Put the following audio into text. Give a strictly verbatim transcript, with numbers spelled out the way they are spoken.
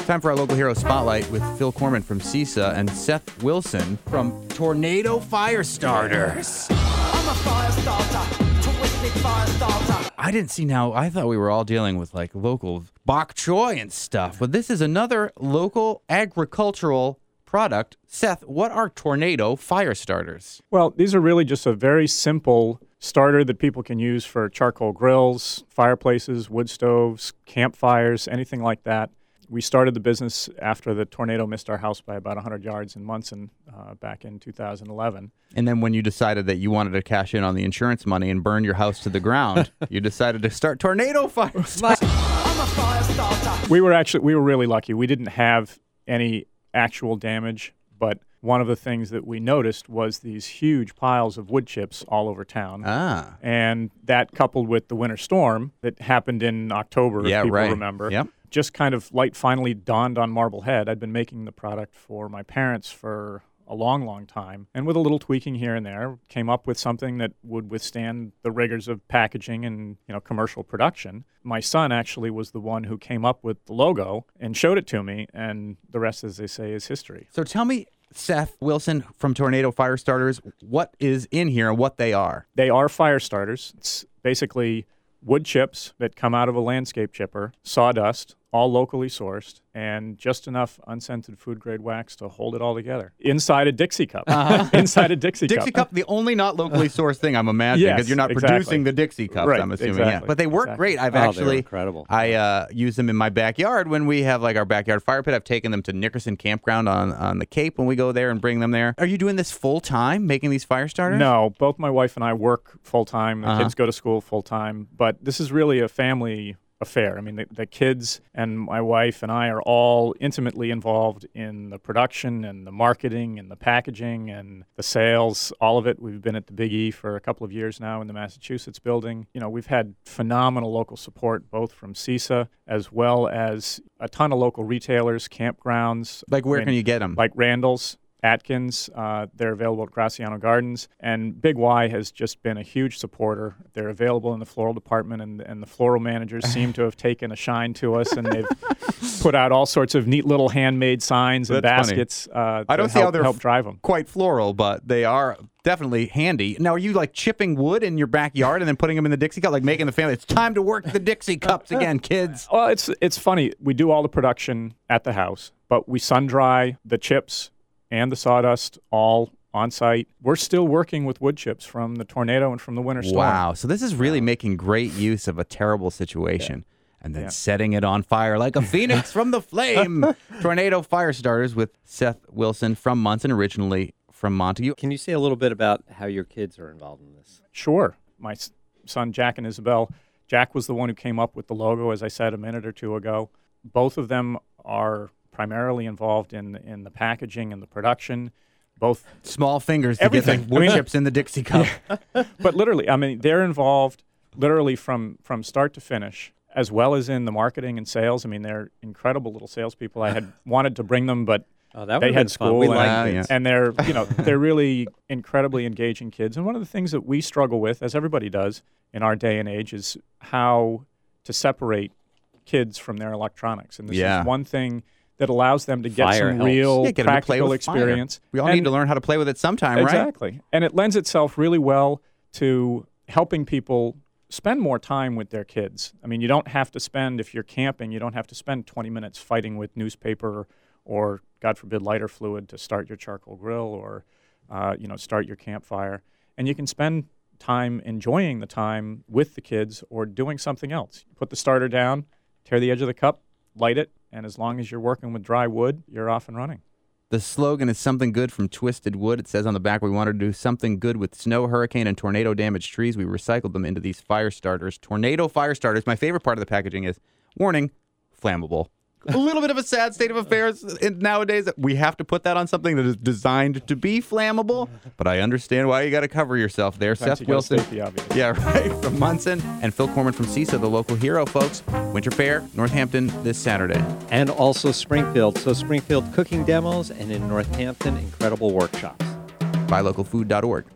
Time for our local hero spotlight with Phil Corman from CISA and Seth Wilson from Tornado Fire Starters. I'm a fire starter, twisted fire starter. I didn't see now. I thought we were all dealing with like local bok choy and stuff, but this is another local agricultural product. Seth, what are Tornado Fire Starters? Well, these are really just a very simple starter that people can use for charcoal grills, fireplaces, wood stoves, campfires, anything like that. We started the business after the tornado missed our house by about one hundred yards in Munson uh, back in two thousand eleven. And then when you decided that you wanted to cash in on the insurance money and burn your house to the ground, you decided to start Tornado Fire Starters. I'm a fire starter. We were actually, we were really lucky. We didn't have any actual damage, but one of the things that we noticed was these huge piles of wood chips all over town. Ah. And that coupled with the winter storm that happened in October, Yeah, if people right. remember. Yep. Just kind of light finally dawned on Marblehead. I'd been making the product for my parents for a long, long time. And with a little tweaking here and there, came up with something that would withstand the rigors of packaging and, you know, commercial production. My son actually was the one who came up with the logo and showed it to me, and the rest, as they say, is history. So tell me, Seth Wilson from Tornado Fire Starters, what is in here and what they are? They are fire starters. It's basically wood chips that come out of a landscape chipper, sawdust, all locally sourced, and just enough unscented food-grade wax to hold it all together. Inside a Dixie cup. Uh-huh. Inside a Dixie, Dixie cup, the only not locally sourced thing, I'm imagining, because Yes, you're not exactly. producing the Dixie cups, Right, I'm assuming. exactly, Yeah. But they work exactly. great. I've Oh, they're actually, incredible. I uh, use them in my backyard when we have like our backyard fire pit. I've taken them to Nickerson Campground on, on the Cape when we go there and bring them there. Are you doing this full time, making these fire starters? No, both my wife and I work full-time. The Uh-huh. kids go to school full-time. But this is really a family affair. I mean, the, the kids and my wife and I are all intimately involved in the production and the marketing and the packaging and the sales, all of it. We've been at the Big E for a couple of years now in the Massachusetts building. You know, we've had phenomenal local support, both from CISA as well as a ton of local retailers, campgrounds. Like where Ran- can you get them? Like Randall's, Atkins. Uh, they're available at Graciano Gardens. And Big Y has just been a huge supporter. They're available in the floral department, and, and the floral managers seem to have taken a shine to us, and they've put out all sorts of neat little handmade signs and That's funny. baskets uh, I to don't see help, how they're help f- drive them. quite floral, but they are definitely handy. Now, are you like chipping wood in your backyard and then putting them in the Dixie cup, like making the family, it's time to work the Dixie cups again, kids? Well, it's it's funny. We do all the production at the house, but we sun dry the chips and the sawdust all on site. We're still working with wood chips from the tornado and from the winter storm. Wow. So this is really making great use of a terrible situation and then Yeah. setting it on fire like a phoenix from the flame. Tornado Fire Starters with Seth Wilson from Munson, originally from Montague. Can you say a little bit about how your kids are involved in this? Sure. My s- son, Jack and Isabel. Jack was the one who came up with the logo, as I said a minute or two ago. Both of them are primarily involved in in the packaging and the production. Both, Small fingers to Everything. get the wood I mean- chips in the Dixie cup. but literally, I mean, they're involved literally from from start to finish, as well as in the marketing and sales. I mean, they're incredible little salespeople. I had wanted to bring them, but Oh, that they would had have been fun. school We and, like Wow, kids. yeah. and they're you know they're really incredibly engaging kids. And one of the things that we struggle with, as everybody does in our day and age, is how to separate kids from their electronics. And this Yeah. is one thing that allows them to get Fire some helps. real Yeah, get 'em to play practical with fire. experience. We all And- need to learn how to play with it sometime, right? Exactly. And it lends itself really well to helping people spend more time with their kids. I mean, you don't have to spend, if you're camping, you don't have to spend twenty minutes fighting with newspaper or, God forbid, lighter fluid to start your charcoal grill or, uh, you know, start your campfire. And you can spend time enjoying the time with the kids or doing something else. Put the starter down, tear the edge of the cup, light it, and as long as you're working with dry wood, you're off and running. The slogan is something good from Twisted Wood. It says on the back, we wanted to do something good with snow, hurricane, and tornado damaged trees. We recycled them into these fire starters. Tornado Fire Starters. My favorite part of the packaging is, warning, flammable. A little bit of a sad state of affairs in, nowadays. We have to put that on something that is designed to be flammable, but I understand why you got to cover yourself there. Sometimes Seth you gotta Wilson. state the obvious. Yeah, right, from Munson, and Phil Corman from CISA, the local hero, folks. Winter Fair, Northampton, this Saturday. And also Springfield. So Springfield cooking demos, and in Northampton, incredible workshops. buy local food dot org.